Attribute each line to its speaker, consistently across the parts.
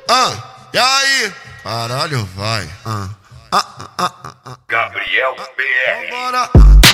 Speaker 1: E aí? Caralho, vai.
Speaker 2: Gabriel PR.
Speaker 1: Bora.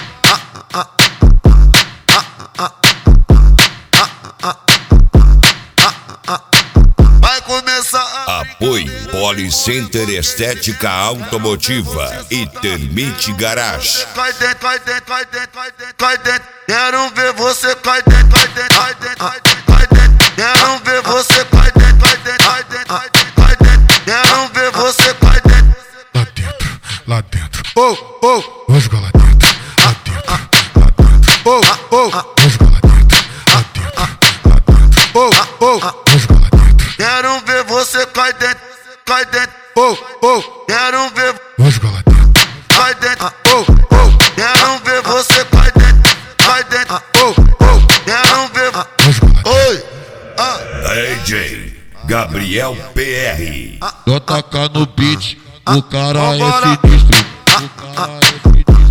Speaker 1: Vai começar a
Speaker 3: Apoio Policenter Estética Automotiva e Termite Garage.
Speaker 1: Cai dentro, cai dentro, cai dentro, cai dentro, cai dentro. Quero ver você cai dentro, cai dentro, cai dentro, cai dentro, cai dentro. Quero ver você cai dentro, cai dentro, cai dentro, cai dentro, cai dentro. Quero ver você cai dentro.
Speaker 4: Lá dentro, lá dentro. Vou jogar lá dentro, lá dentro, lá dentro. Vou jogar lá dentro, lá dentro, lá dentro. Vou jogar lá dentro.
Speaker 1: Quero ver você cai dentro, cai dentro. Quero ver
Speaker 4: Vou jogar lá dentro.
Speaker 1: cai dentro. Quero ver você cai dentro, cai dentro. Quero ver.
Speaker 4: Vou jogar lá dentro.
Speaker 1: Oi.
Speaker 3: DJ Gabriel PR.
Speaker 4: Vou tacar no beat, o cara é
Speaker 1: Vambora.
Speaker 4: sinistro. O cara é sinistro.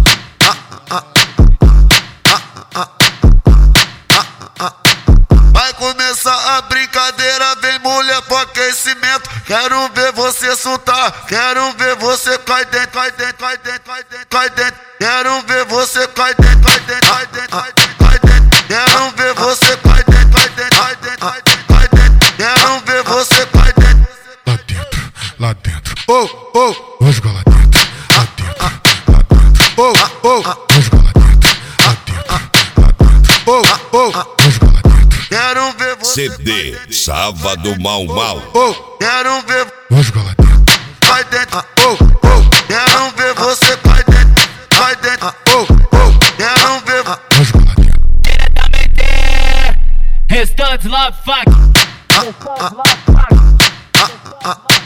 Speaker 1: Vai começar a brincadeira, vem mulher pro aquecimento. Quero ver você soltar, quero ver você cai dentro, cai dentro, cai dentro, cai dentro, cai dentro. Quero ver você cai dentro, cai dentro, cai dentro, cai dentro, cai dentro. Quero ver você cai dentro, cai dentro, cai dentro, cai dentro, cai dentro. Quero ver você cai dentro.
Speaker 4: Lá dentro, lá dentro. Vou jogar lá dentro, lá dentro, lá dentro. Vou jogar lá dentro, lá dentro, lá dentro. Vou jogar lá dentro.
Speaker 1: Quero ver você
Speaker 3: CD Sábado Mal Mal.
Speaker 1: quero ver
Speaker 4: Vou jogar lá dentro.
Speaker 1: cai dentro. Quero ver você cai dentro, cai dentro. Quero ver.
Speaker 4: Vou jogar lá dentro.
Speaker 5: Diretamente, restantes love fuck.